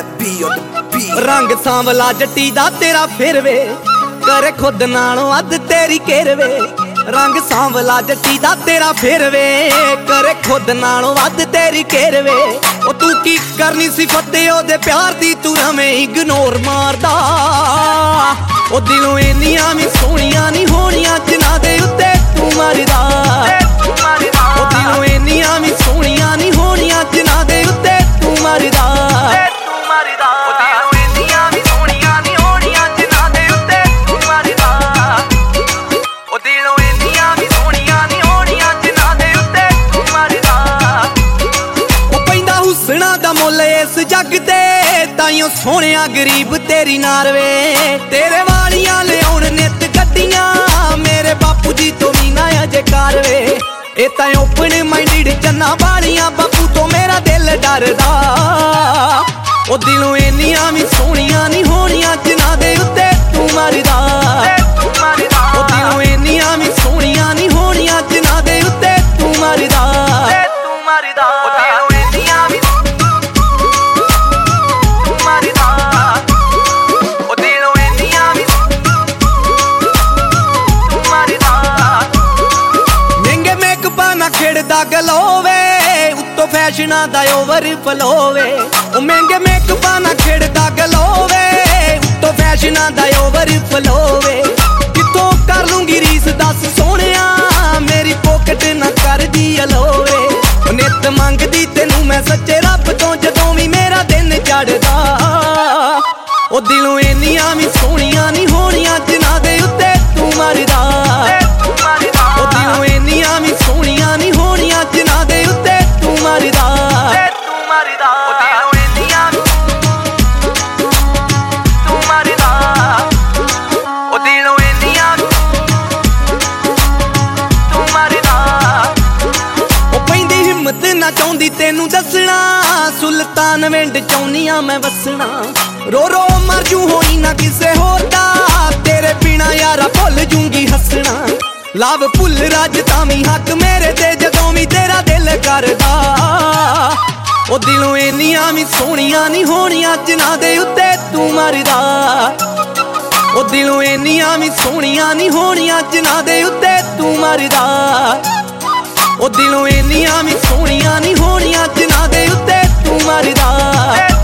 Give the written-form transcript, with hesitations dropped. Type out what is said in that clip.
रंग सांवला जट्टी दा तेरा फिर वे करे खुद नालों अद तेरी केरवे। रंग सांवला जट्टी दा तेरा फिर वे करे खुद नालों अद तेरी केरवे। ओ तू की करनी सी फते ओदे प्यार दी तू रवें इग्नोर मारदा। ओ दिलों इन्नियां भी सोहणियां नहीं होणियां जिन्हां दे उत्ते तू मरदा। ओ दिलों इन्नियां भी सोहणियां नहीं होणियां जिन्हां दे उत्ते तू मरदा। इस जग ते ताइयों सोहणिया गरीब तेरी नारवे। तेरे वालियां लियाउण नित गड्डियां मेरे बापू जी तो भी ना अजे कारवे। ए तां ओपन माइंडेड चन्ना वालियां बापू तो मेरा दिल डरदा। ओ दिलों इन्नियां भी सोहणियां नहीं होणियां जिन्हां दे उत्ते तू मरदा। ओ दिलों इन्नियां भी सोहणियां नहीं होणियां जिन्हां दे उत्ते तू मरदा। खिड़दा गलोवे उत्तों फैशना दा ओवर फलोवे। महंगे मेकअपा ना खिड़दा गलोवे उत्तों फैशना दा ओवर फलोवे। कितों कर लूंगी रीस दस सोहणिया मेरी पॉकेट ना कर दी अलोवे। नित मंगदी तेनू मैं सच्चे रब तो जदों भी मेरा दिन चढ़दा। ओ दिलों इन्नियां भी सोहणियां नहीं होणियां जिन्हां दे उत्ते तू मरदा। ओ दिलों इन्नियां भी सोहणियां नहीं होणियां जिन्हां दे उत्ते तू मरदा। ना चाहती तेनू दसना सुल्तान विंड चाहनिया मैं वसना। रो रो मर जू होई ना किसे होर दा तेरे बिना यारा भुल जूंगी हसना। लव भुल रज तामी हक मेरे ते जदों भी तेरा दिल करदा। ओ दिलों इन्नियां भी सोहणियां नहीं होणियां जिन्हां दे उत्ते तू मरदा। ओ दिलों इन्नियां भी सोहणियां नहीं होणियां जिन्हां दे उत्ते तू मरदा। ओ दिलों इन्नियां भी सोहणियां नहीं होणियां जिन्हां दे उत्ते तू मरदा।